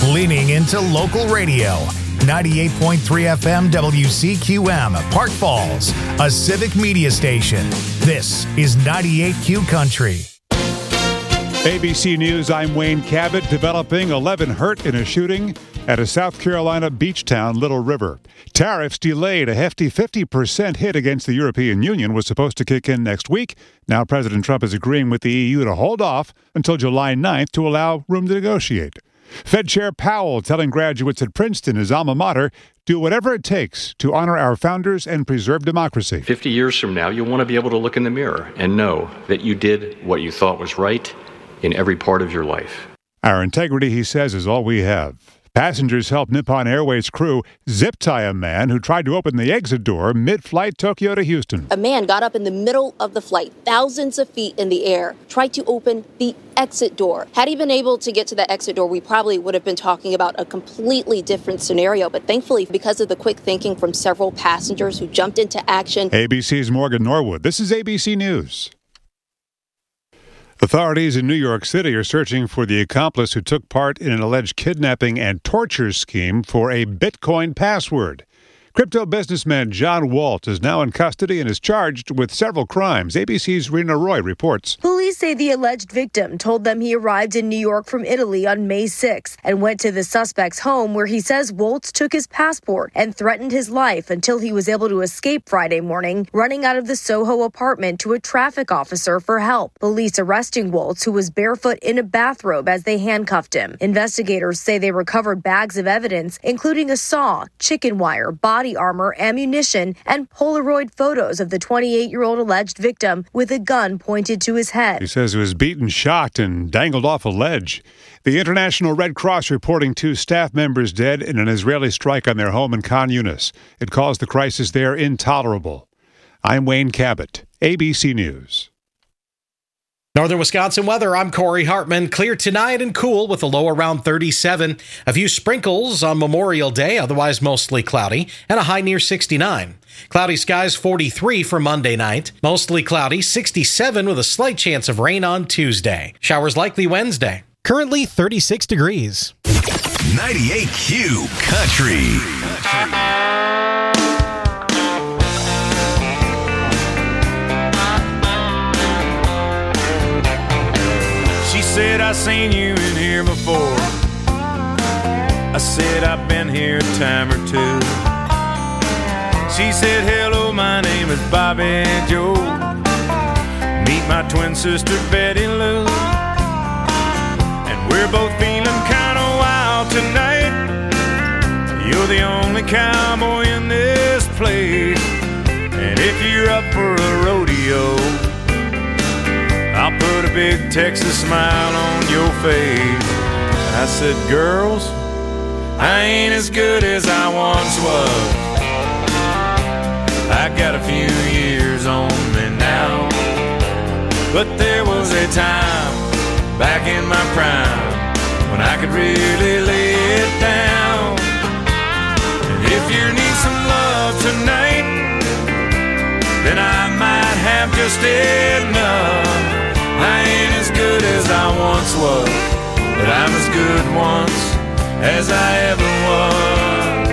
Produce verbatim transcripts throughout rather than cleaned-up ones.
leaning into local radio. ninety-eight point three F M W C Q M, Park Falls, a civic media station. This is ninety-eight Q Country. A B C News, I'm Wayne Cabot. Developing eleven hurt in a shooting at a South Carolina beach town, Little River. Tariffs delayed. A hefty fifty percent hit against the European Union was supposed to kick in next week. Now President Trump is agreeing with the E U to hold off until July ninth to allow room to negotiate. Fed Chair Powell telling graduates at Princeton, his alma mater, do whatever it takes to honor our founders and preserve democracy. fifty years from now, you'll want to be able to look in the mirror and know that you did what you thought was right in every part of your life. Our integrity, he says, is all we have. Passengers helped Nippon Airways crew zip tie a man who tried to open the exit door mid-flight Tokyo to Houston. A man got up in the middle of the flight, thousands of feet in the air, tried to open the exit door. Had he been able to get to the exit door, we probably would have been talking about a completely different scenario. But thankfully, because of the quick thinking from several passengers who jumped into action. A B C's Morgan Norwood. This is A B C News. Authorities in New York City are searching for the accomplice who took part in an alleged kidnapping and torture scheme for a Bitcoin password. Crypto businessman John Walt is now in custody and is charged with several crimes. A B C's Rena Roy reports. Police say the alleged victim told them he arrived in New York from Italy on May sixth and went to the suspect's home where he says Waltz took his passport and threatened his life until he was able to escape Friday morning, running out of the Soho apartment to a traffic officer for help. Police arresting Waltz, who was barefoot in a bathrobe as they handcuffed him. Investigators say they recovered bags of evidence, including a saw, chicken wire, body armor, ammunition, and Polaroid photos of the twenty-eight-year-old alleged victim with a gun pointed to his head. He says he was beaten, shot, and dangled off a ledge. The International Red Cross reporting two staff members dead in an Israeli strike on their home in Khan Yunis. It caused the crisis there intolerable. I'm Wayne Cabot, A B C News. Northern Wisconsin weather, I'm Corey Hartman. Clear tonight and cool with a low around thirty-seven. A few sprinkles on Memorial Day, otherwise mostly cloudy, and a high near sixty-nine. Cloudy skies forty-three for Monday night. Mostly cloudy, sixty-seven with a slight chance of rain on Tuesday. Showers likely Wednesday. Currently thirty-six degrees. ninety-eight Q Country. She said, I seen you in here before. I said, I've been here a time or two. She said, hello, my name is Bobby Joe. Meet my twin sister, Betty Lou. And we're both feeling kind of wild tonight. You're the only cowboy in this place. And if you're up for a rodeo, I'll put a big Texas smile on your face. I said, girls, I ain't as good as I once was. I got a few years on me now. But there was a time back in my prime when I could really lay it down. And if you need some love tonight, then I might have just enough. I ain't as good as I once was, but I'm as good once as I ever was.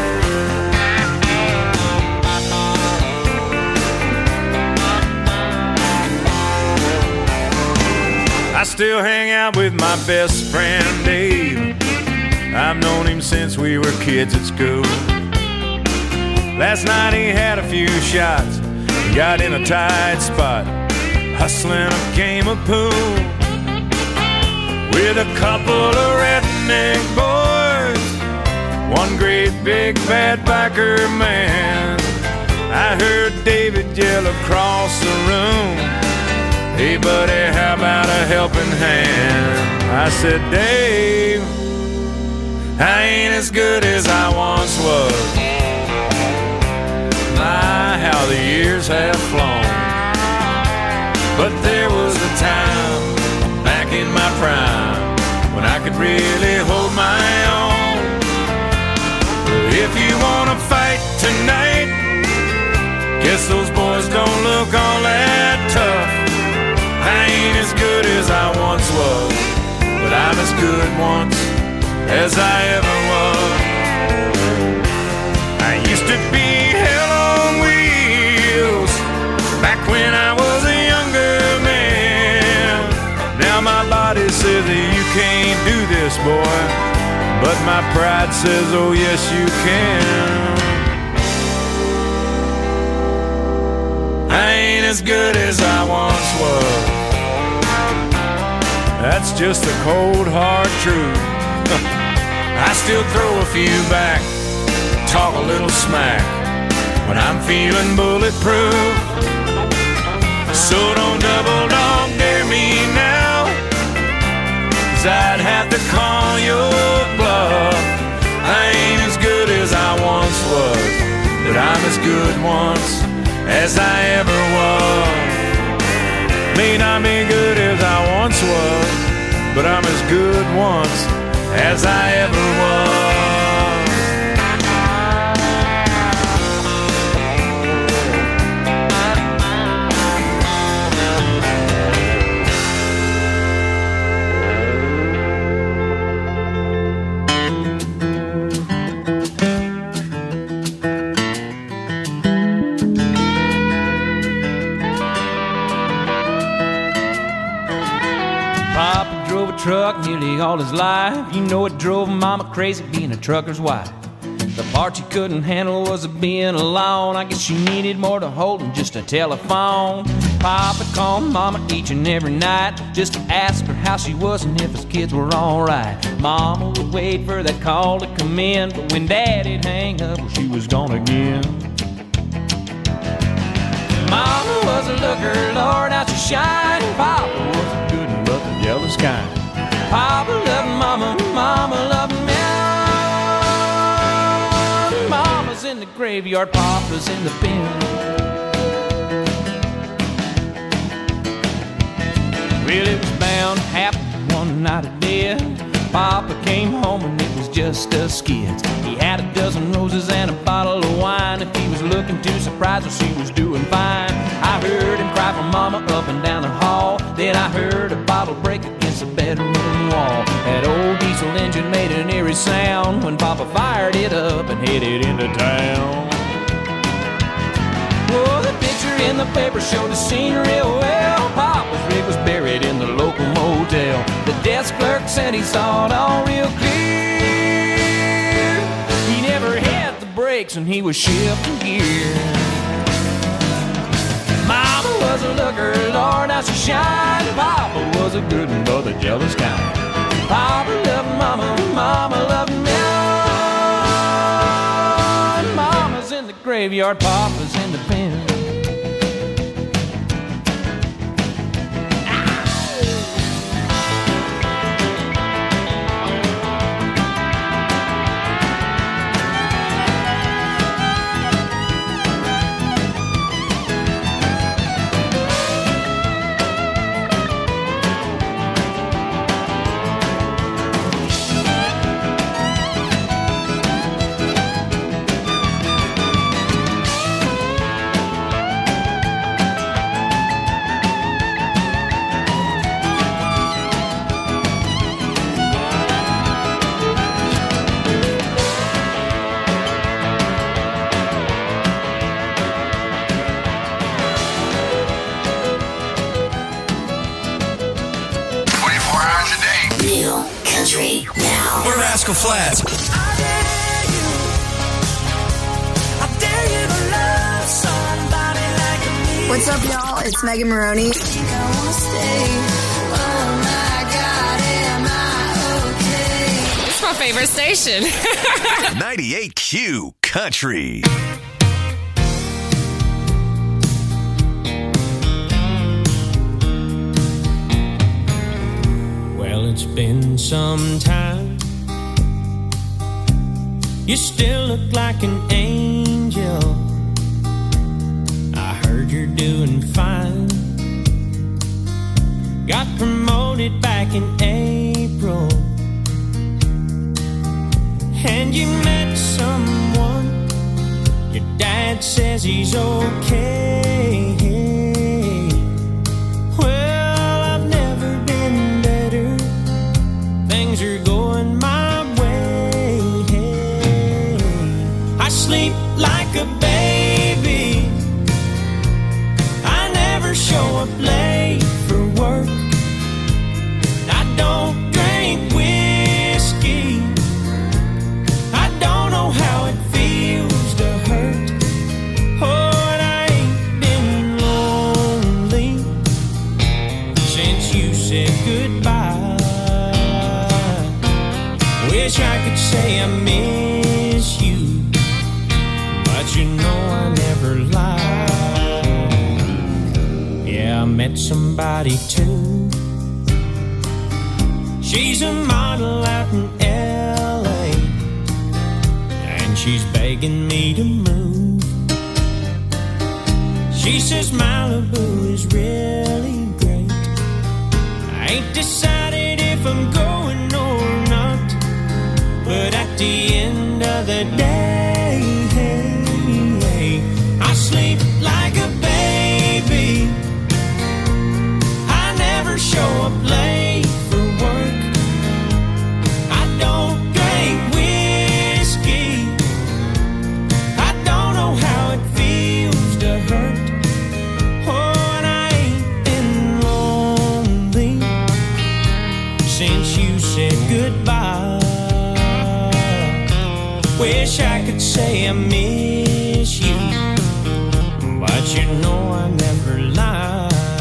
I still hang out with my best friend Dave. I've known him since we were kids at school. Last night he had a few shots and got in a tight spot, hustling a game of pool with a couple of redneck boys, one great big bad biker man. I heard David yell across the room, hey buddy, how about a helping hand? I said, Dave, I ain't as good as I once was. My, how the years have flown. But there was a time back in my prime when I could really hold my own. If you want to fight tonight, guess those boys don't look all that tough. I ain't as good as I once was, but I'm as good once as I ever was. I used to be hell on wheels back when I was a younger man. Now my body says that you can't do this, boy, but my pride says, oh yes you can. I ain't as good as I once was. That's just the cold hard truth. I still throw a few back, talk a little smack when I'm feeling bulletproof. So don't double dog dare me now, 'cause I'd have to call your bluff. I ain't as good as I once was, but I'm as good once as I ever was. May not be good as I once was, but I'm as good once as I ever was. Truck nearly all his life. You know it drove Mama crazy being a trucker's wife. The part she couldn't handle was being alone. I guess she needed more to hold than just a telephone. Papa called Mama each and every night just to ask her how she was and if his kids were alright. Mama would wait for that call to come in, but when Daddy'd hang up, well, she was gone again. Mama was a looker, Lord, how she shined. Papa was a good one, but the jealous kind. Papa loved Mama, Mama loved me. Mama's in the graveyard, Papa's in the pen. Well, it was bound to happen one night of death. Papa came home and it was just us kids. He had a dozen roses and a bottle of wine. If he was looking too surprised, well, she was doing fine. I heard him cry for Mama up and down the hall. Then I heard a bottle break against the bedroom wall. That old diesel engine made an eerie sound when Papa fired it up and headed into town. Oh, the picture in the paper showed the scene real well. Papa's rig was buried in the local motel. The desk clerk said he saw it all real clear. He never had the brakes and he was shifting gear. Mama was a looker, Lord, how she shined. Papa was a good one, but the jealous kind. Papa loved Mama, Mama loved me. Mama's in the graveyard, Papa's in the pen. Flats. What's up, y'all? It's Megan Maroney. It's my favorite station. ninety-eight Q Country. Well, it's been some time. You still look like an angel. I heard you're doing fine. Got promoted back in April. And you met someone. Your dad says he's okay. Well, I've never been better. Things are going my way. Wish I could say I miss you, but you know I never lied. Yeah, I met somebody too. She's a model out in L A, and she's begging me to move. She says Malibu is really great. I ain't decided if I'm going or not, but at the end of the day, I sleep like a baby. I never show up late for work. I don't drink whiskey. I don't know how it feels to hurt. Oh, and I ain't been lonely since you said goodbye. Wish I could say I miss you, but you know I never lied.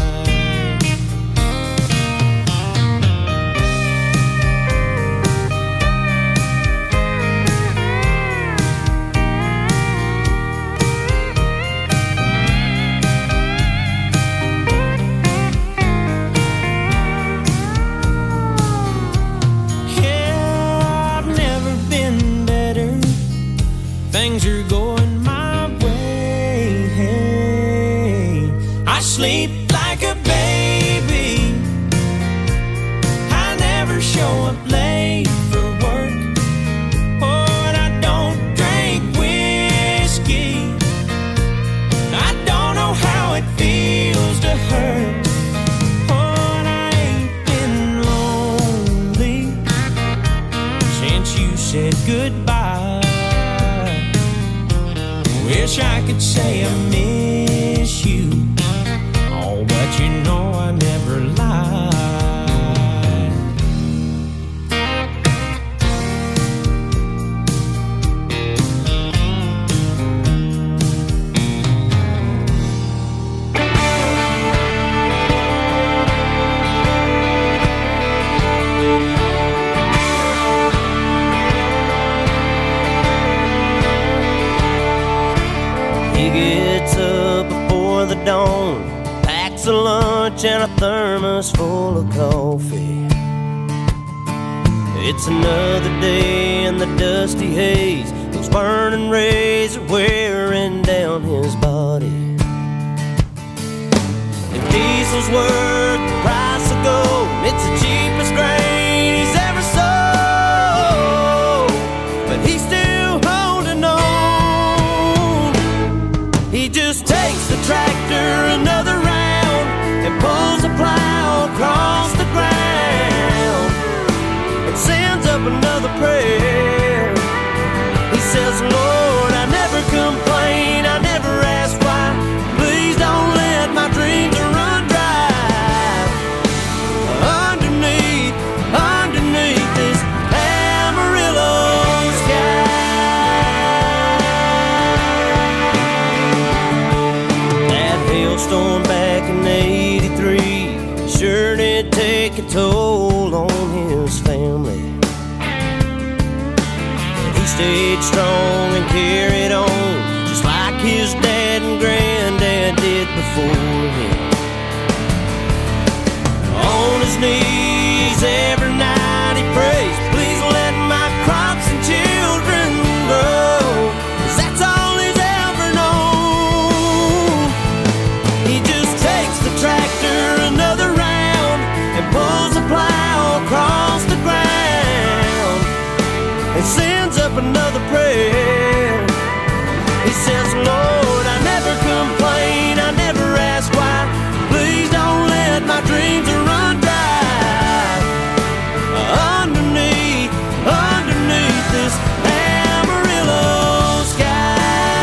Things are going my way. Hey, I sleep like a baby. I never show up late for work. Oh, and I don't drink whiskey. I don't know how it feels to hurt. Oh, and I ain't been lonely since you said goodbye. Wish I could say I miss you, oh, but you know I never lied. He gets up before the dawn, packs a lunch and a thermos full of coffee. It's another day in the dusty haze. Those burning rays are wearing down his body. If diesel's worth the price of gold, it's the cheapest grain he's ever sold. But he's still holding on. He just takes the tractor another round and pulls the plow across the ground and sends up another prayer. He says, Lord, I never complain, I never ask why. Please don't let my dreams run dry. Underneath, underneath this Amarillo sky. That hailstorm back in eighty-three sure did take a toll on his family. But he stayed strong and carried on, just like his dad and granddad did before him. On his knees every night he prays, please let my crops and children grow, 'cause that's all he's ever known. He just takes the tractor another round and pulls the plow across the ground and sends up another prayer. He says, Lord, I never complain, I never ask why. Please don't let my dreams run dry. Underneath, underneath this Amarillo sky.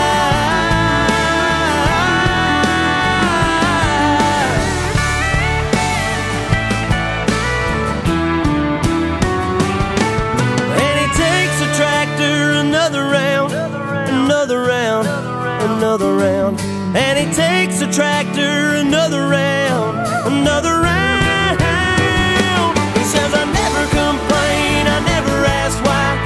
And he takes the tractor another round, another round, another round. And he takes the tractor another round, another round. He says, I never complain, I never ask why.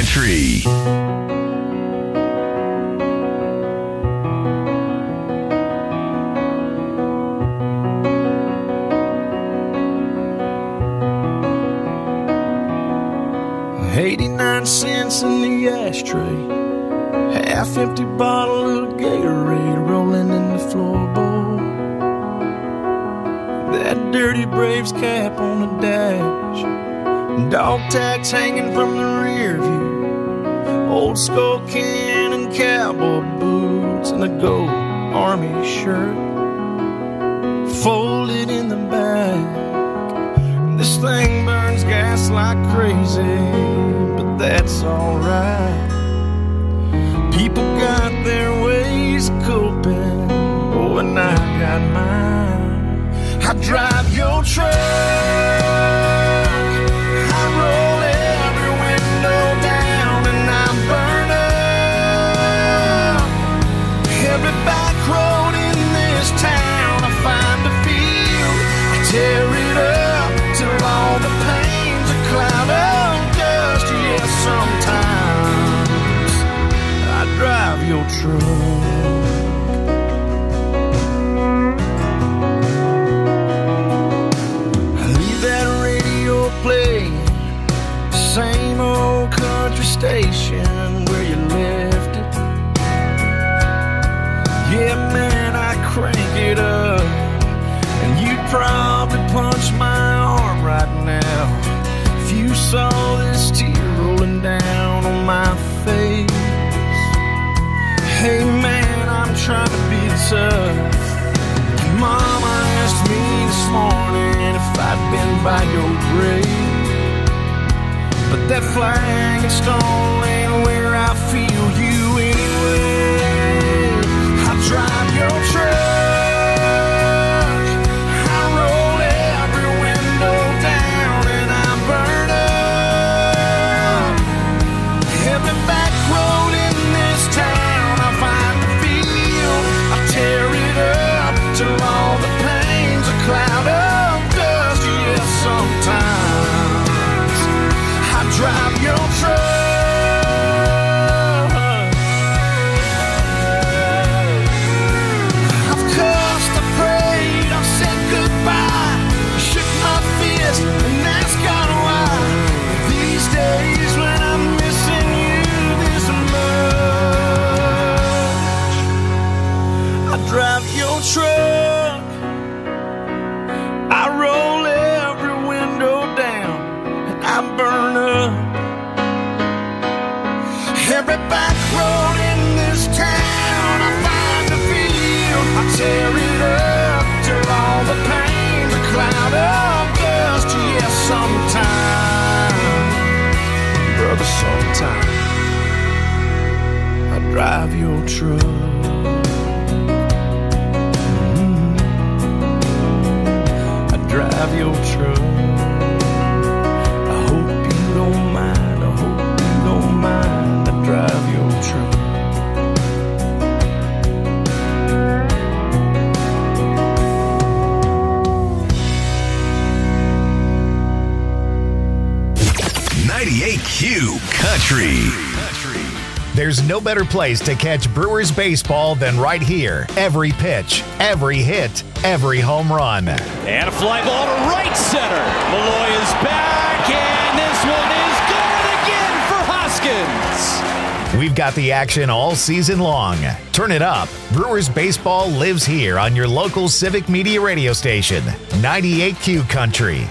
Country. eighty-nine cents in the ashtray, half empty bottle of Gatorade rolling in the floorboard. That dirty Braves cap on the dash, dog tags hanging from the rear view, old skull can and cowboy boots, and a gold army shirt folded in the back. This thing burns gas like crazy, but that's alright. People got their ways of coping, oh, and I got mine. I drive your truck, I roll every window down, and I burn up every back road in this town. I find a field, I tear it up till all the pain's a cloud of dust. Yes, sometimes I drive your truck. I leave that radio playing, the same old country station where you left it. Yeah, man, I crank it up, and you'd probably punch my arm right now if you saw this tear rolling down on my face. Hey man, I'm trying to be tough. Mama asked me this morning if I'd been by your grave, but that flag and stone ain't where I feel you anyway. I drive your truck, cloud of dust. Yes, sometimes I drive your truck. I've cussed, I prayed, I've said goodbye, shook my fist and asked God why. These days when I'm missing you this much, I drive your truck, I roll every window down, and I burn up every back road in this town. I find a field, I tear it up till all the pain's a cloud of dust. Yes, sometime, brother, sometime I drive your truck. Drive your truck. I hope you don't mind, I hope you don't mind. I drive your truck. ninety-eight Q Country. There's no better place to catch Brewers baseball than right here. Every pitch, every hit, every home run. And a fly ball to right center. Malloy is back, and this one is good again for Hoskins. We've got the action all season long. Turn it up. Brewers baseball lives here on your local Civic Media radio station, ninety-eight Q Country.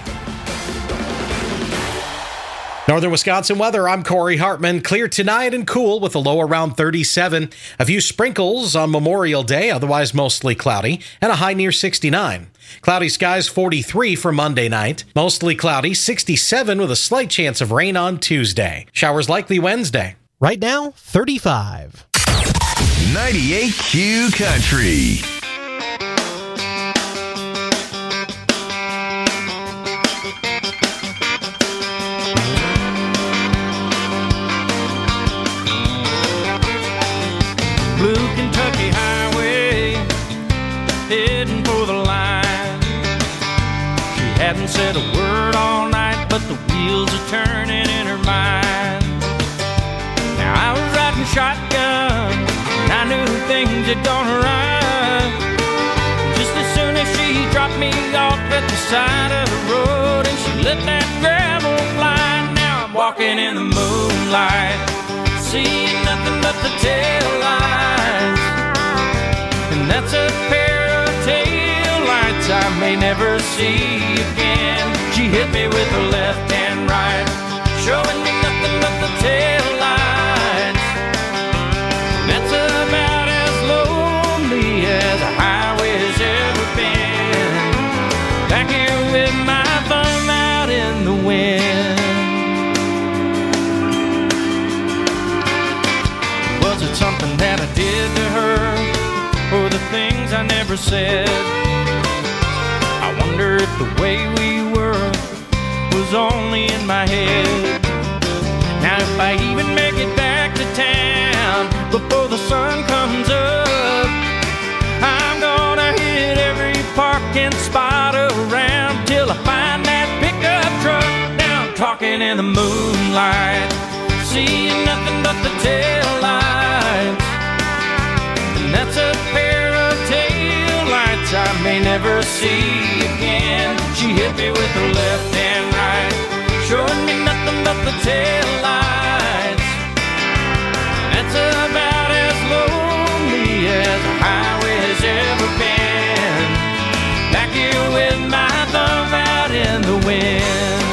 Northern Wisconsin weather, I'm Corey Hartman. Clear tonight and cool with a low around thirty-seven. A few sprinkles on Memorial Day, otherwise mostly cloudy, and a high near sixty-nine. Cloudy skies forty-three for Monday night. Mostly cloudy, sixty-seven with a slight chance of rain on Tuesday. Showers likely Wednesday. Right now, thirty-five. ninety-eight Q Country. Blue Kentucky Highway, heading for the line. She hadn't said a word all night, but the wheels are turning in her mind. Now I was riding shotgun, and I knew things had gone right. Just as soon as she dropped me off at the side of the road, and she let that gravel fly. Now I'm walking in the moonlight, seeing nothing but the tail lights. And that's a pair of tail lights I may never see again. She hit me with her left and right, showing me nothing but the tail lights. And that's about as lonely as a highway's ever been. Back here with my thumb out in the wind. Was it something that I did to her, or the things I never said? I wonder if the way we were was only in my head. Now if I even make it back to town before the sun comes up, I'm gonna hit every parking spot around till I find that pickup truck. Now I'm talking in the moonlight, seeing nothing but the tail lights. And that's a pair of tail lights I may never see again. She hit me with her left and right, showing me nothing but the tail lights. That's about as lonely as a highway's ever been. Back here with my thumb out in the wind.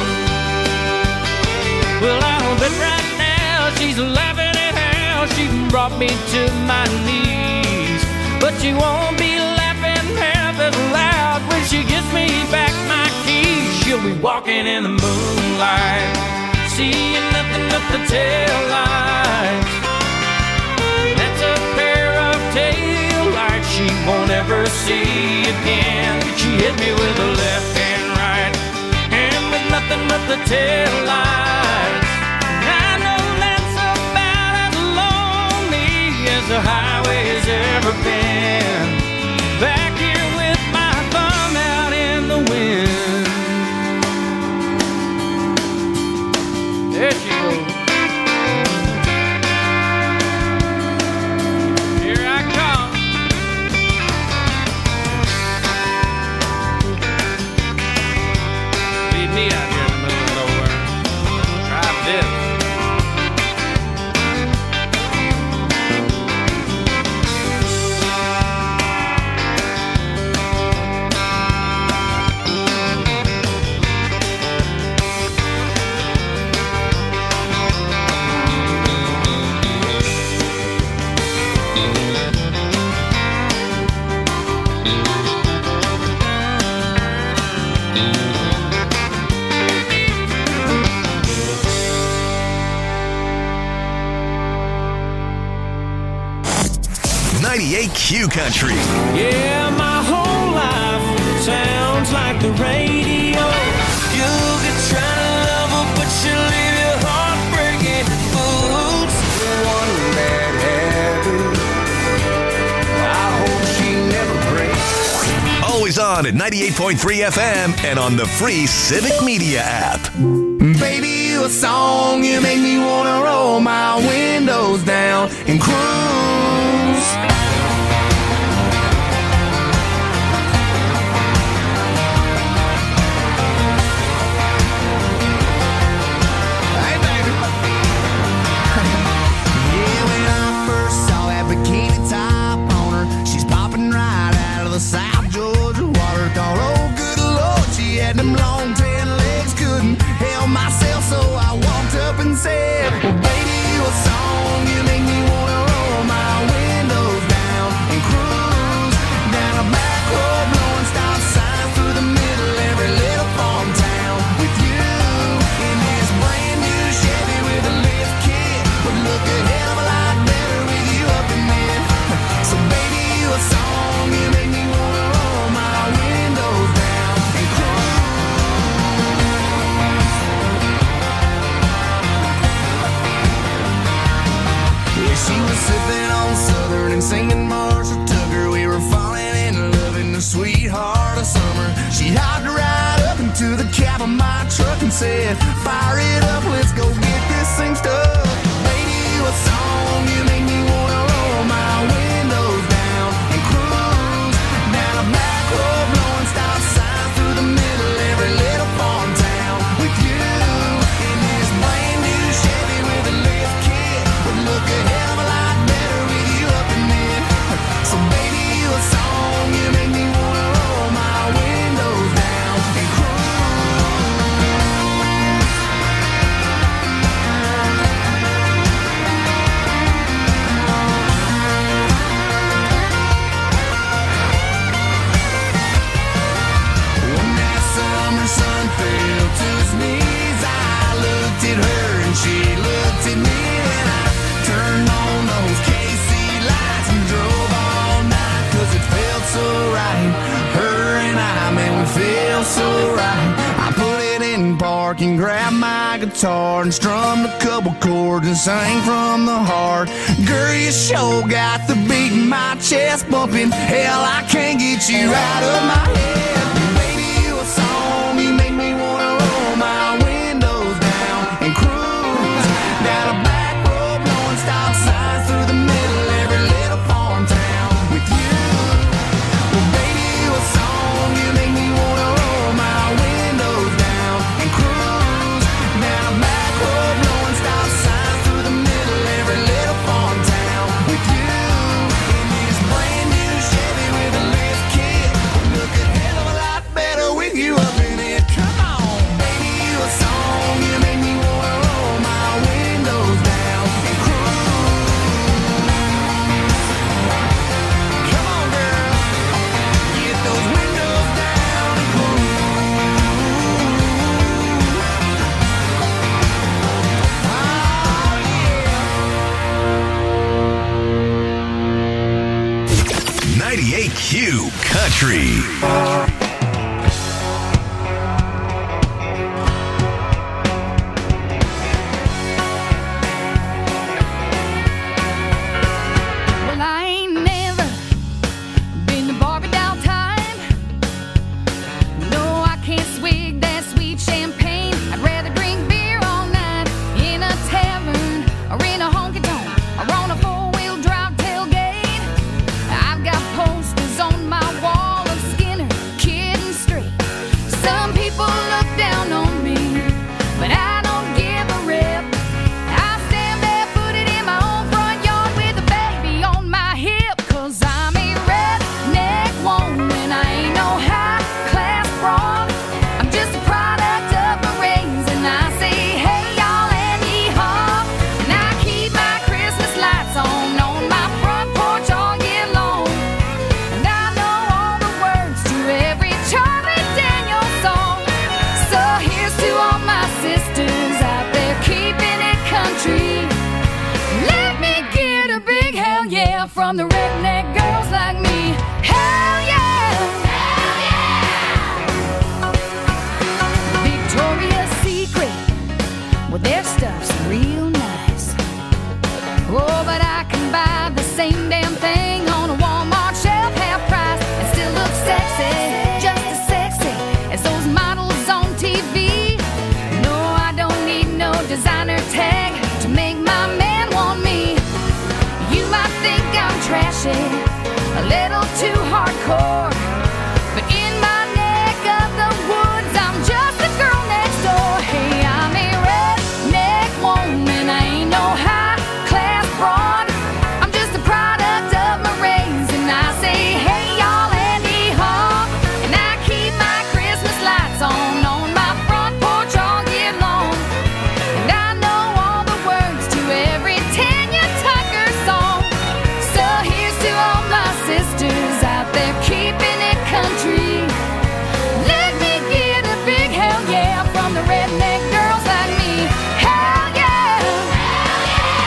Well, I don't bet right now she's laughing at how she brought me to my knees, but she won't be laughing half as loud when she gives me back my keys. She'll be walking in the moonlight, seeing nothing but the tail lights. That's a pair of tail lights she won't ever see again. She hit me with her left and right, and with nothing but the tail lights. I know that's about as lonely as the highway's ever been. Back here with my thumb out in the wind. There she goes. Here I come. Leave me out here in the middle of nowhere. Try this. ninety-eight Q Country. Yeah, my whole life sounds like the radio. You'll get trying to love her, but she'll leave your heart breaking. Fools, one bad habit. I hope she never breaks. Always on at ninety-eight point three F M and on the free Civic Media app. Baby, you a song, you make me wanna roll my windows down and cruise. South Georgia water, thought, oh good Lord, she had them long tan legs, couldn't help myself, so I walked up and said, well baby, you a song, you make me wanna roll my windows down and cruise down a back road, blowing stop signs through the middle every little farm town with you in this brand new Chevy with a lift kit, would look a hell of a lot better with you up in there. So baby, you a song, you make me she was sipping on Southern and singing Marshall Tucker. We were falling in love in the sweetheart of summer. She hopped right up into the cab of my truck and said, fire it up, let's go get this thing stuck. Baby, you a song. and grabbed my guitar and strummed a couple chords and sang from the heart. Girl, you sure got the beat in my chest bumping. Hell, I can't get you out of my head. Baby, you a song, you make me wanna roll my windows down and cruise down a back road, blowing stop signs through the middle of every little farm town with you. Well, baby, you a song, you make me wanna roll my windows down and cruise down a back road, blowing stop signs through the middle of every little farm town with you. In this brand new Chevy with a lift kit, look a hell of a lot better with you up in it. Come on, baby, you a song, you make me wanna roll my windows down and cruise. Come on, girl, get those windows down and cruise. ninety-eight Q Country. Well, I ain't never been to Barbie doll time. No, I can't swig that sweet champagne. I'd rather drink beer all night in a tavern or in a honky tonk or on a four-wheel drive tailgate. I've got posters on my wall of Skinner, Kid and Straight. Some people look down on me, but I don't give a rip. I stand barefooted in my own front yard with a baby on my hip. Cause I'm a redneck woman, I ain't no high-class broad. I'm just a product of my raising. I say, hey y'all and yee-haw. And I keep my Christmas lights on on my front porch all year long. And I know all the words to every Charlie Daniels song. So here's to all my sisters out there keeping it country. Let me get a big hell yeah from the redneck girls like me. Hell yeah! Hell yeah! Victoria's Secret, well their stuff's real nice. Oh, but I can buy the same damn thing on a Walmart shelf, half price, and still look sexy, just as sexy as those models on T V. No, I don't need no designer tag to make my man want me. You might think I'm trashy, a little too hardcore, but in my neck of the woods, I'm just a girl next door. Hey, I'm a redneck woman, I ain't no high-class broad. I'm just a product of my raising. I say, hey y'all and yee-haw. And I keep my Christmas lights on on my front porch all year long. And I know all the words to every Tanya Tucker song. So here's to all my sisters out there keeping it country. Let me get a big hell yeah from the redneck girls like me. Hell yeah! Hell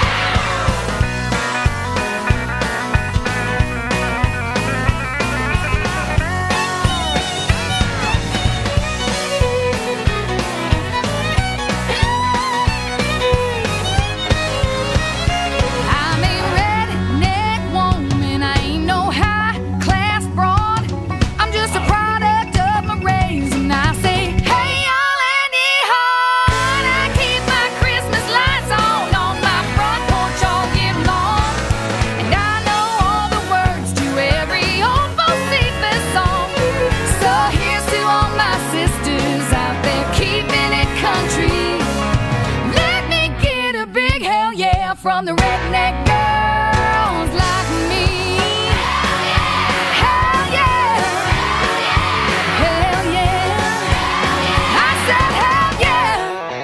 I'm a redneck woman, I ain't no high-class broad. I'm just a product of my raising. I say, hey y'all and yee-haw. And I keep my Christmas lights on on my front porch all year long. And I know all the words to every old Bocephus song. So here's to all my sisters out there keeping it country. Let me get a big hell yeah from the redneck girls like me. Hell yeah! Hell yeah! Hell yeah! I said hell yeah!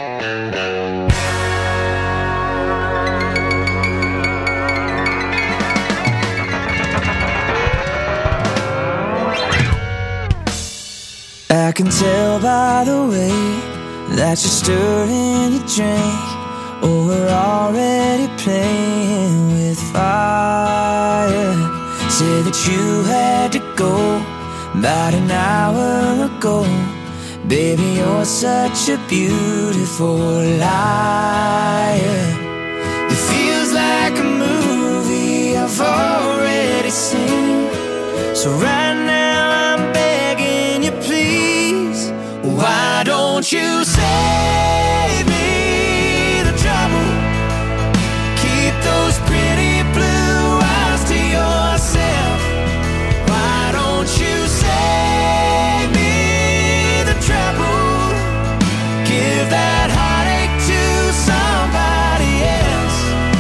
I can tell by the way that you're stirring your drink. Oh, we're already playing with fire. Said that you had to go about an hour ago. Baby, you're such a beautiful liar. It feels like a movie I've already seen. So right now I'm begging you, please, why don't you save me the trouble? Keep those pretty blue eyes to yourself. Why don't you save me the trouble? Give that heartache to somebody else.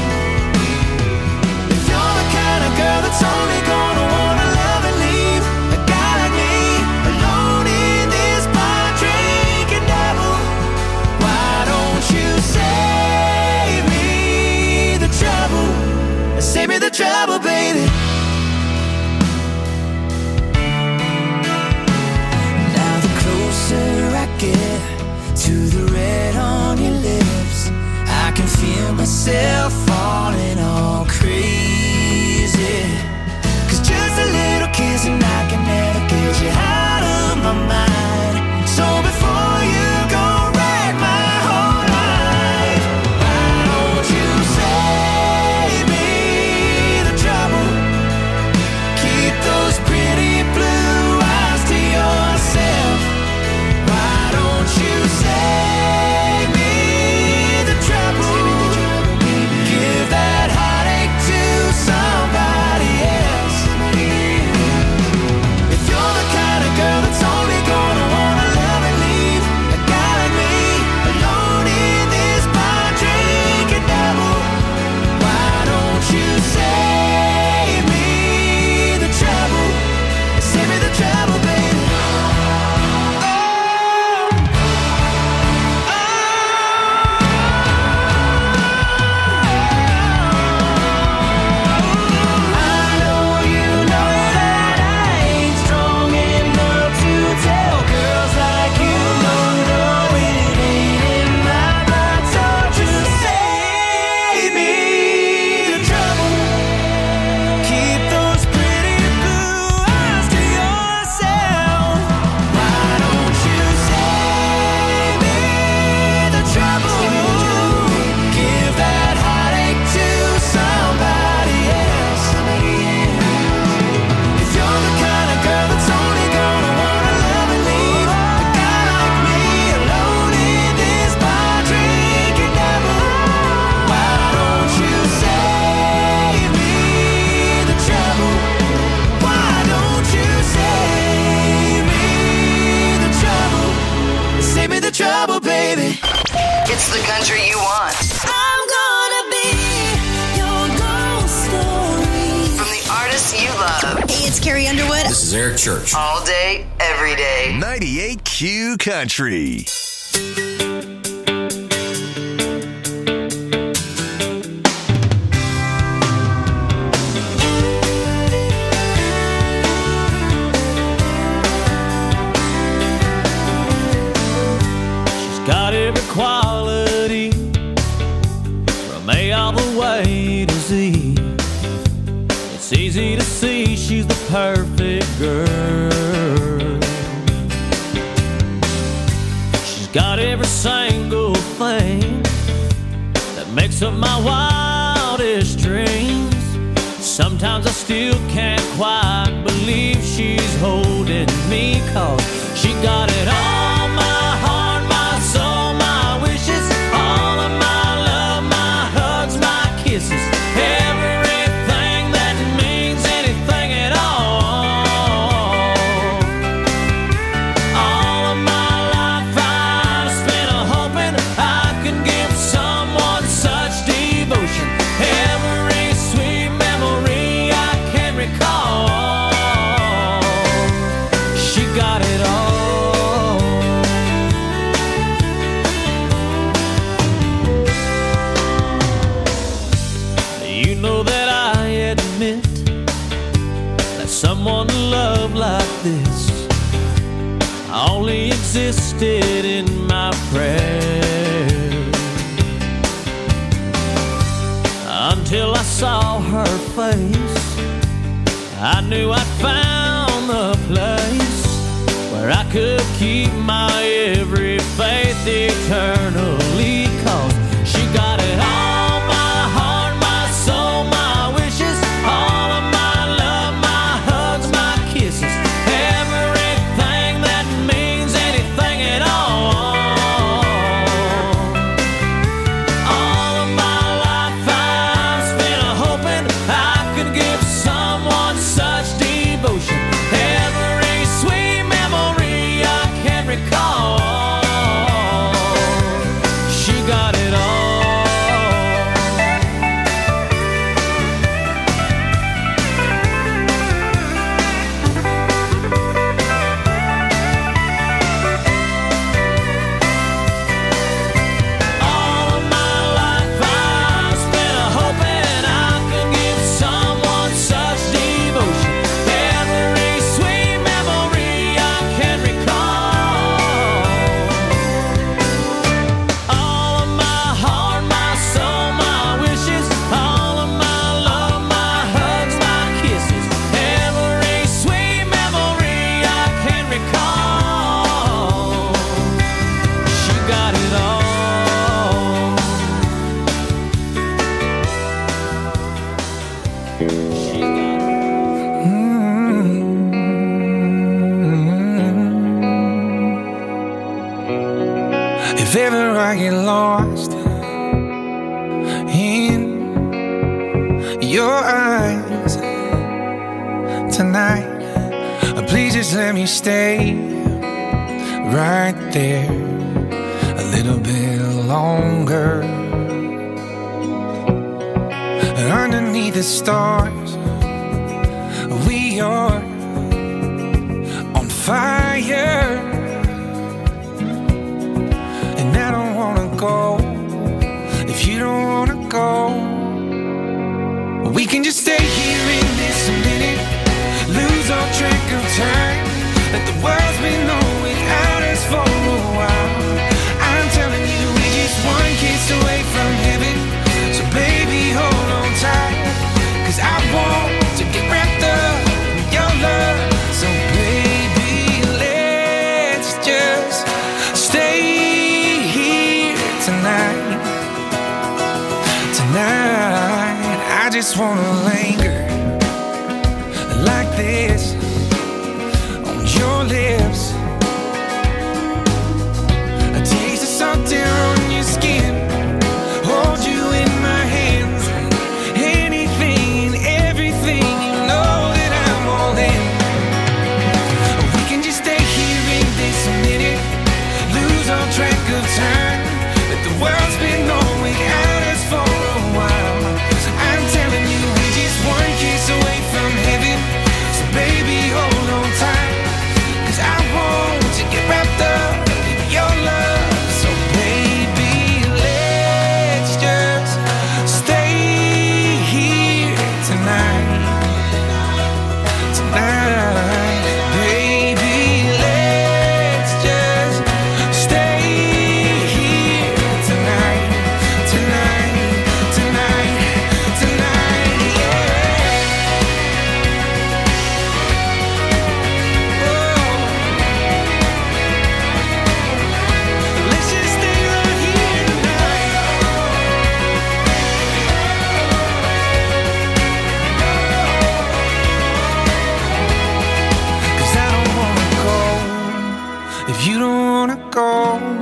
If you're the kind of girl that's only gonna wanna love and leave a guy like me alone in this bar drinking double, why don't you save me the trouble? Save me the trouble, baby. Now the closer I get to the red on your lips, I can feel myself falling all crazy. Cause just a little kiss and I can never get you out of my mind. So before you go wreck my whole life, why don't you save me the trouble? Keep those pretty blue eyes to yourself. Why don't you save me the trouble? Give that heartache to somebody else. If you're the kind of girl that's only gonna wanna love and leave a guy like me alone in this bar drinking double, why don't you save me the trouble? Save me the trouble, baby. I know you know that I ain't strong enough to tell girls like you no, no, it ain't in my blood. So just save me the trouble. Keep those pretty blue eyes to yourself. Why don't you save me the trouble? Give that heartache to somebody else. If you're the kind of girl that's only gonna wanna love and leave a guy like me alone in this bar drinking double, why don't you save me the trouble? Why don't you save me the trouble? Save me the trouble, baby. It's the country you want. I'm gonna be your ghost story. From the artists you love. Hey, it's Carrie Underwood. This is Eric Church. All day, every day. ninety-eight Q Country. Got every quality from A all the way to Z. It's easy to see she's the perfect girl. She's got every single thing that makes up my wildest dreams. Sometimes I still can't quite believe she's holding me, 'cause she got it all, my heart, my soul, my wishes, all of my love, my hugs, my kisses, everything that means anything at all. All of my life I've spent hoping I could give someone such devotion. Every sweet memory I can recall, she got it all. You know that I admit that someone to love like this only existed in my prayers, until I saw her face. I knew I'd found the place where I could keep my lived eternally, 'cause she got it all, my heart, my soul, my wishes, all of my love, my hugs, my kisses, everything that means anything at all. All of my life I've spent hoping I could give someone such devotion, every sweet memory I can recall. She got it all. All of my life I've spent hoping I could give someone such devotion, every sweet memory I can recall. All of my heart, my soul, my wishes, all of my love, my hugs, my kisses, every sweet memory I can recall. She got it all. If ever I get lost in your eyes tonight, please just let me stay right there a little bit longer. Underneath the stars, we are on fire. And I don't wanna go if you don't wanna go. We can just stay here in this minute, lose all track of time, let the world's been on without us for a while. I'm telling you, we're just one kiss away from heaven, so baby hold on tight, 'cause I want to get wrapped up in your love. So baby, let's just stay tonight, tonight. I just wanna linger like this on your lips, a taste of salt there on your skin, hold you in my hands, anything and everything, you know that I'm all in. We can just stay here in this minute, lose all track of time, the world's been on without us for a while. I'm telling you, we're just one kiss away from heaven, so baby hold on tight, 'cause I want to get wrapped up in your love. So baby, let's just stay here tonight, tonight. Baby, let's just stay here tonight, tonight, tonight, tonight, yeah. Oh. Let's just stay right here tonight. 'Cause I don't wanna go if you don't wanna go.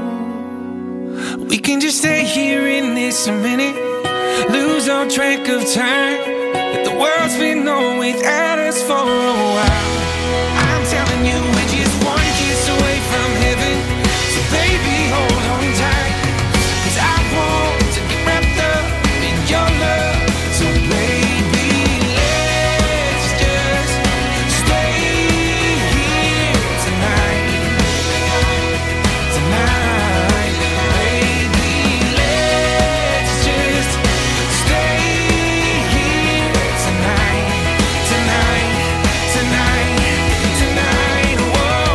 We can just stay here in this a minute, lose all track of time, that the world's been on without us for a while. I'm telling you, we're just one kiss away from heaven, so baby hold on tight, 'cause I want to get wrapped up in your love. So baby, let's just stay here tonight, tonight. Baby, let's just stay here tonight, tonight, tonight, tonight. Whoa.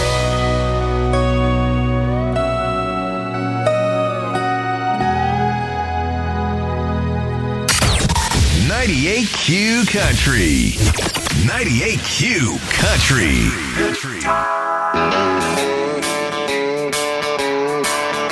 ninety-eight Q Country. ninety-eight Q Country. Country.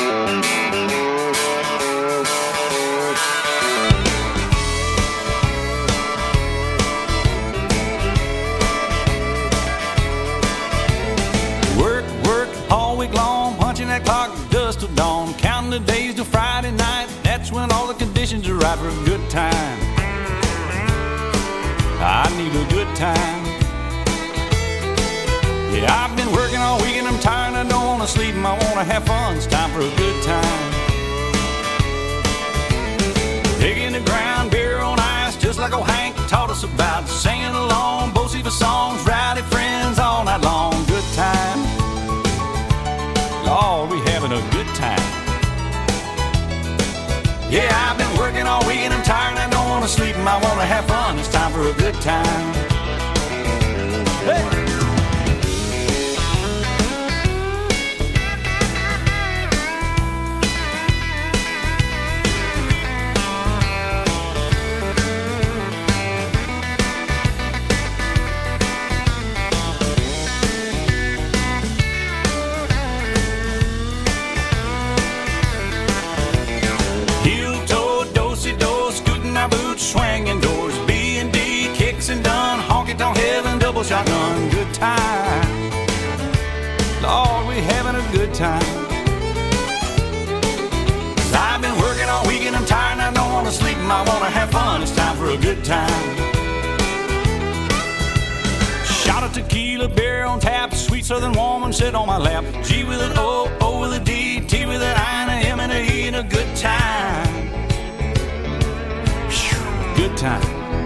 that clock dust till dawn, counting the days till Friday night. That's when all the conditions are right for a good time. I need a good time. Yeah, I've been working all week and I'm tired. I don't want to sleep and I want to have fun. It's time for a good time. Digging the ground, beer on ice, just like old Hank taught us about. Singing along, Bo-Siva songs, rowdy friends all night long. Good time. Lord, we having a good time. Yeah, I've been working all week and I'm tired. I don't want to sleep and I want to have fun. It's time for a good time. Hey! Swinging doors, B and D, kicks and done, honky-tonk heaven, double shotgun, good time. Lord, we having a good time. Cause I've been working all week and I'm tired and I don't want to sleep and I want to have fun. It's time for a good time. Shot of tequila, beer on tap, sweet southern woman sit on my lap. G with an O, O with a D, T with an I and a M and a E, and a good time. Good time.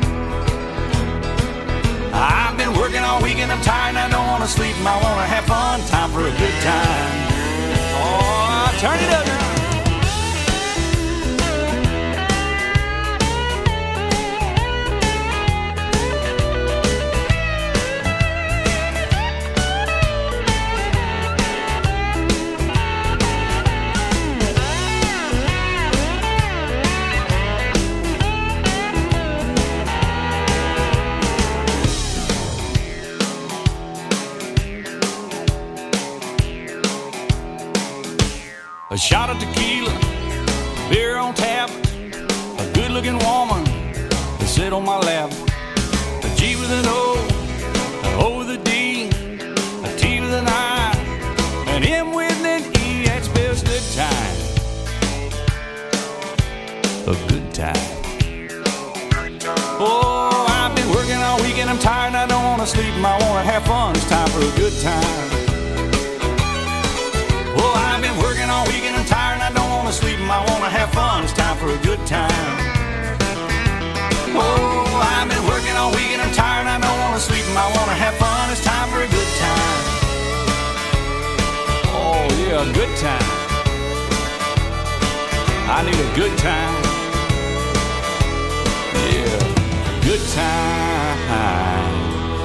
I've been working all week and I'm tired and I don't want to sleep and I want to have fun. Time for a good time. Oh, turn it up now. A shot of tequila, beer on tap, a good-looking woman to sit on my lap. A G with an O, an O with a D, a T with an I, an M with an E. That spells good time. A good time. Oh, I've been working all week and I'm tired and I don't want to sleep and I want to have fun. It's time for a good time. Oh, I've been working all week and I'm tired and I don't want to sleep and I want to have fun. It's time for a good time. Oh, I've been working all week and I'm tired and I don't want to sleep and I want to have fun. It's time for a good time. Oh, yeah, a good time. I need a good time. Yeah, good time.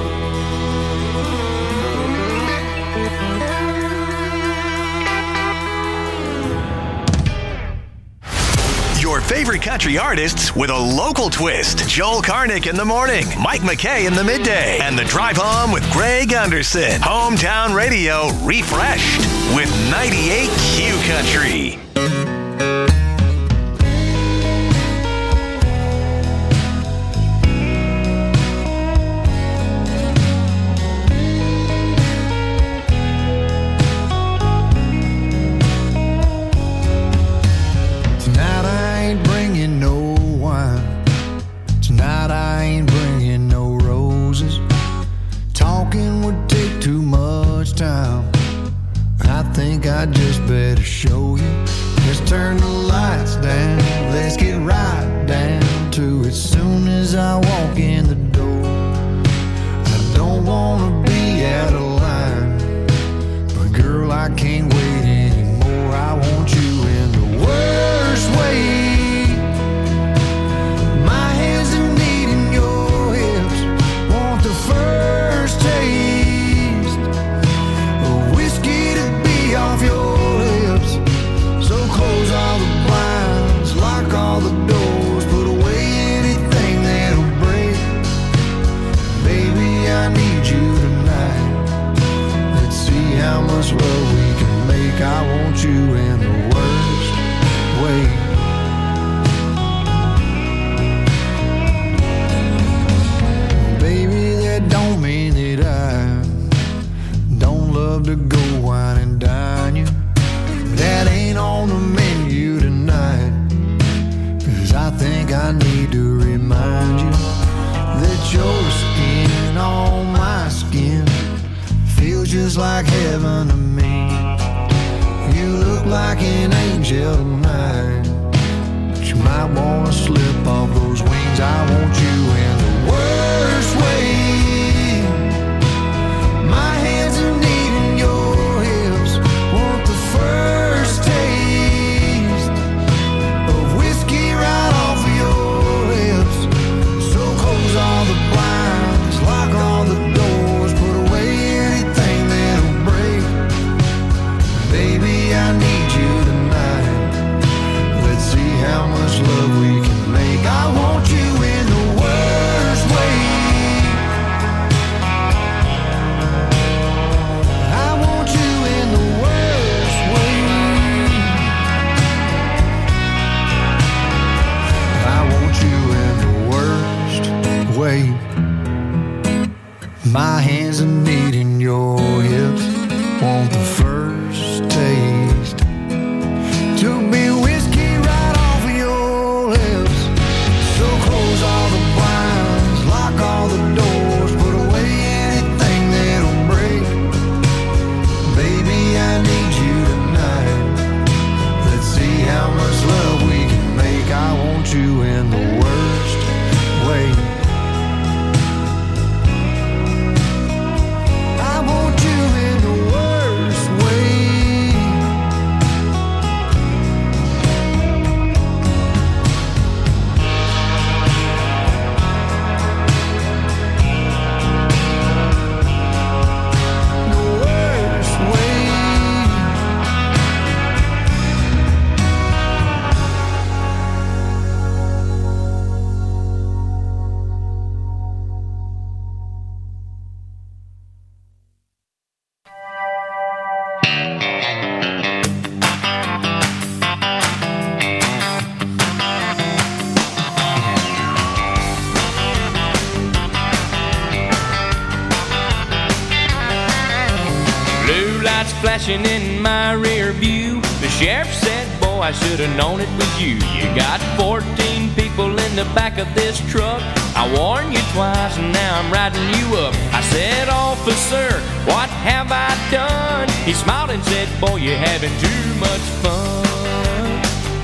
Your favorite country artists with a local twist. Joel Karnick in the morning, Mike McKay in the midday, and the drive home with Greg Anderson. Hometown radio refreshed with ninety-eight Q Country. I just better show you feels like heaven to me. You look like an angel tonight, but you might wanna slip off those wings. I want you in the worst way. My hands are needing your hips. Want the first taste of whiskey right off of your lips. So close all the blinds, lock all the doors, put away anything that'll break. Baby, I need you tonight. Let's see how much love we can make. I want you in the worst way. I want you in the worst way. I want you in the worst way. My hands are needing your hips. Want the first taste to be whiskey right off of your lips. So close all the blinds, lock all the doors, put away anything that'll break. Baby, I need you tonight. Let's see how much love we can make. I want you in the worst way. I want you in the worst way. The worst way. Blue lights flashing in my rear view. The sheriff said, boy, I should have known it was you. You got fourteen people in the back of this truck. I warned you twice and now I'm riding you up. I said, officer, what have I done? He smiled and said, boy, you're having too much fun.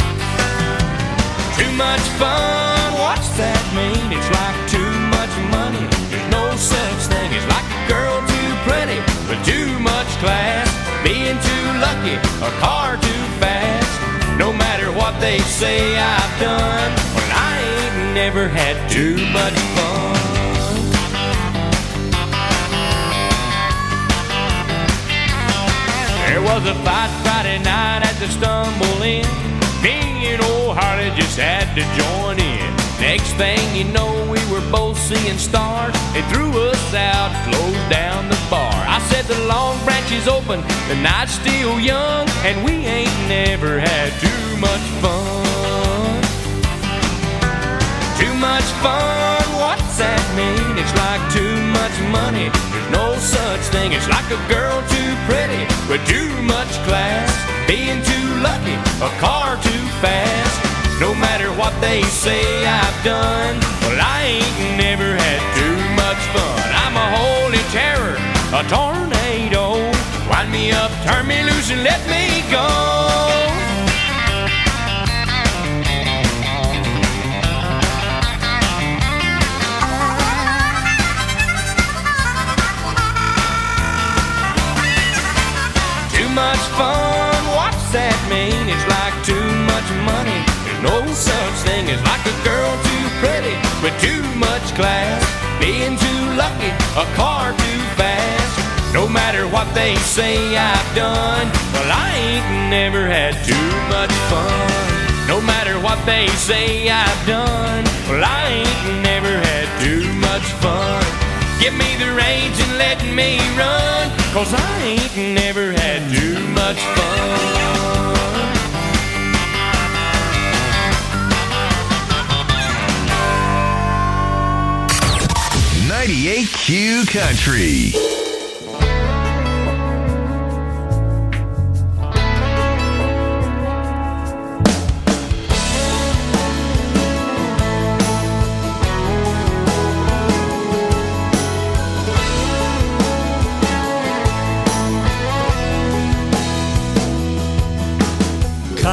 Too much fun, what's that mean? It's like too much money. There's no such thing as like a girl too pretty with too much class, being too lucky, a car too fast. No matter what they say I've done, well, I ain't never had too much fun. There was a fight Friday night at the Stumble Inn. Me and old Harley just had to join in. Next thing you know, we were both seeing stars. They threw us out, closed down the bar. I said the Long Branch is open, the night's still young, and we ain't never had too much fun. Too much fun, what's that mean? It's like too much money. There's no such thing. It's like a girl too pretty with too much class, being too lucky, a car too fast. No matter what they say I've done, well, I ain't never had too much fun. I'm a holy terror, a tornado. Wind me up, turn me loose, and let me go. Too much fun, what's that mean? It's like too much money. No such thing as like a girl too pretty with too much class, being too lucky, a car too fast. No matter what they say I've done, well, I ain't never had too much fun. No matter what they say I've done, well, I ain't never had too much fun. Give me the reins and let me run, 'cause I ain't never had too much fun. ninety-eight Q Country.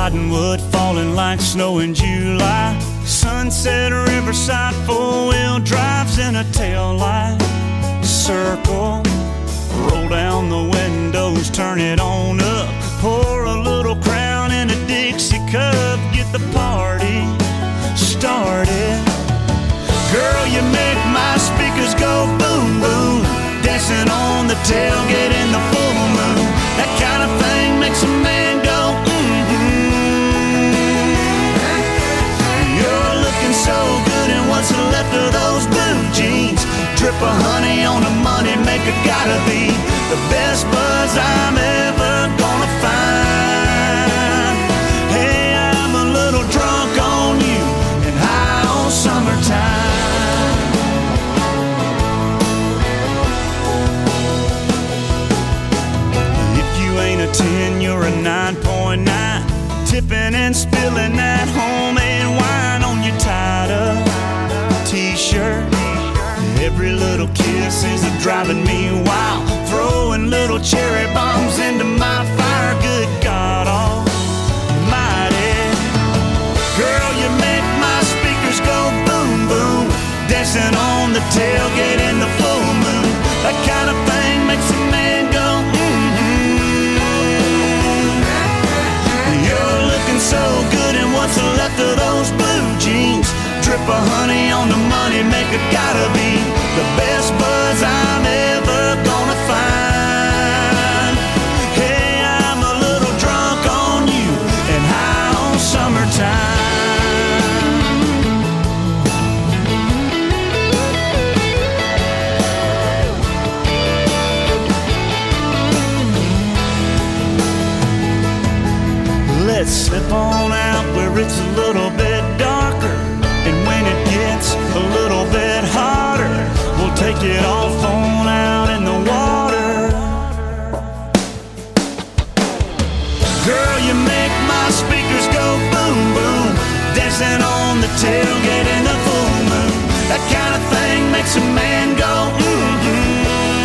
cottonwood falling like snow in July. Sunset Riverside, four-wheel drives in a tail light. Circle, roll down the windows, turn it on up. Pour a little Crown in a Dixie cup, get the party started. Girl, you make my speakers go boom, boom. Dancing on the tailgate in the full moon. That kind of thing makes a man go, mm-hmm. You're looking so good in what's left of those blue jeans. Drip of honey on the money maker, gotta be the best buzz I'm ever gonna find. Hey, I'm a little drunk on you and high on summertime. If you ain't a ten, you're a nine point nine. Tipping and spilling that homemade wine on your tied-up t-shirt. Every little kiss is a driving me wild. Throwing little cherry bombs into my fire. Good God almighty. Girl, you make my speakers go boom, boom. Dancing on the tailgate in the full moon. That kind of thing makes a man go, mm-hmm. You're looking so good in what's left of those blue jeans. Drip of honey on the money maker, gotta be the best buzz I'm ever gonna find. Hey, I'm a little drunk on you and high on summertime. Let's slip on out where it's a little bit darker. And when it gets a little bit hotter, we'll take it off on out in the water. Girl, you make my speakers go boom, boom. Dancing on the tailgate in the full moon. That kind of thing makes a man go, mm-hmm.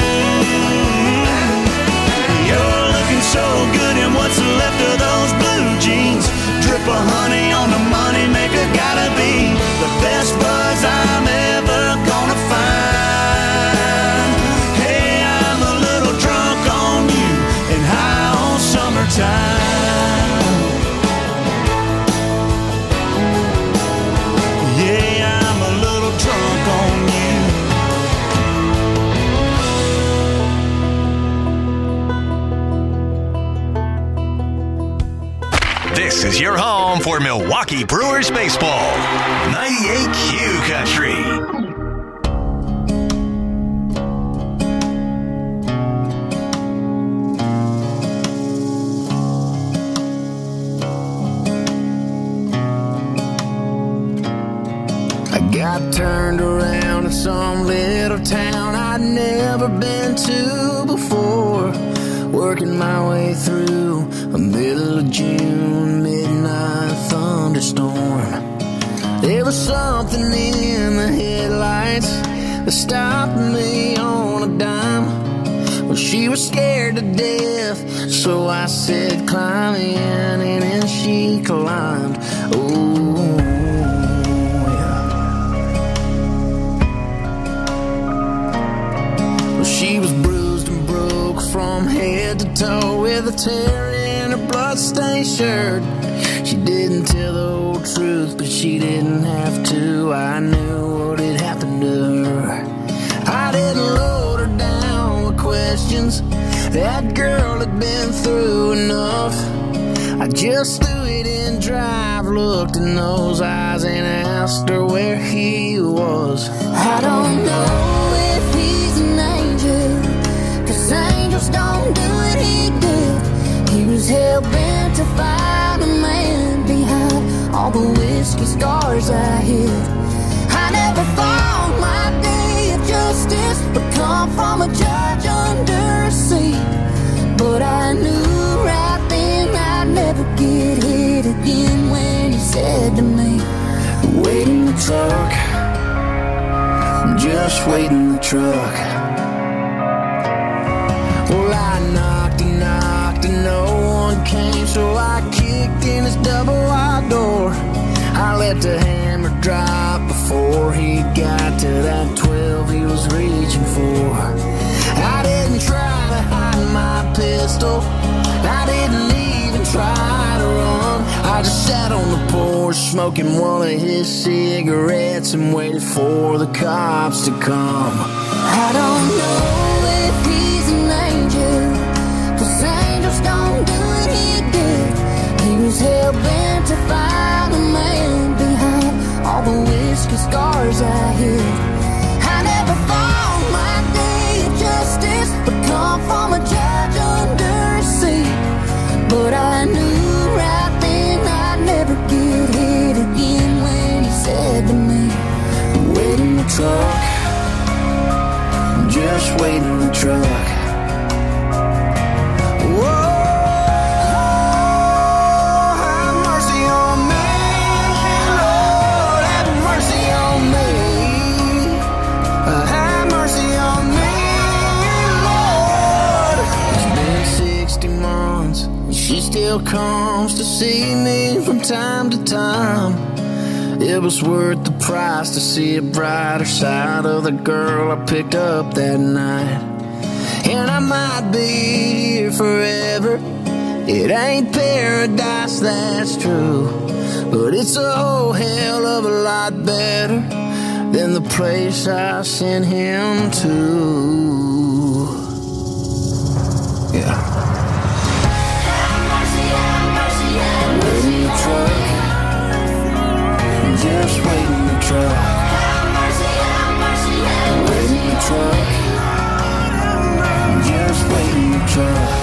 You're looking so good in what's left of those blue jeans. Drip of honey on the money maker, gotta be the best buzz I'm ever gonna find. Hey, I'm a little drunk on you and high on summertime. Yeah, I'm a little drunk on you. This is your home for Milwaukee Brewers baseball. ninety-eight Q Country. I got turned around in some little town I'd never been to before. Working my way through a middle of June midnight thunderstorm. There was something in the headlights that stopped me on a dime. Well, she was scared to death, so I said climb in, and then she climbed. Oh, yeah. Well, she was bruised and broke from head to toe with a tear in her bloodstained shirt. She didn't tell the whole truth, but she didn't have to. I knew what had happened to her. I didn't load her down with questions. That girl had been through enough. I just threw it in drive, looked in those eyes, and asked her where he was. I don't know if he's an angel, 'cause angels don't do what he did. He was hell-bent to find a man behind all the whiskey scars I hid. I never thought my day of justice would come from a judge under a seat, but I knew right then I'd never get hit again when he said to me, wait in the truck, just wait in the truck. Well, I knocked and knocked and no one came, so I kicked in his door I let the hammer drop before he got to that twelve he was reaching for. I didn't try to hide my pistol, I didn't even try to run. I just sat on the porch smoking one of his cigarettes and waited for the cops to come. I don't know if he's an angel, 'cause angels don't do what he did. He was hell-bent to find a man behind all the whiskey scars I hid. I never thought my day of justice would come from a judge under a seat, but I knew right then I'd never get hit again when he said to me, wait in the truck, just wait in the truck. Whoa, have mercy on me, Lord, have mercy on me. Have mercy on me, Lord. It's been sixty months and she still comes to see me from time to time. It was worth the price to see a brighter side of the girl I picked up that night. And I might be here forever. It ain't paradise, that's true, but it's a whole hell of a lot better than the place I sent him to. Yeah. Have mercy, have mercy, have mercy, in the truck. Just wait in the truck. Have mercy, have mercy, have mercy, wait in the truck. Just wait in the truck.